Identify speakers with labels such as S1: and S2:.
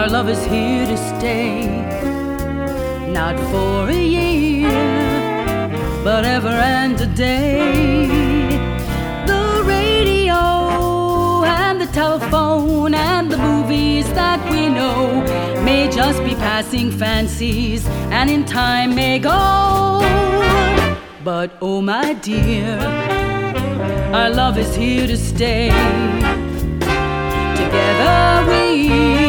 S1: Our love is here to stay, not for a year, but ever and a day. The radio and the telephone and the movies that we know may just be passing fancies and in time may go. But oh my dear, our love is here to stay. Together we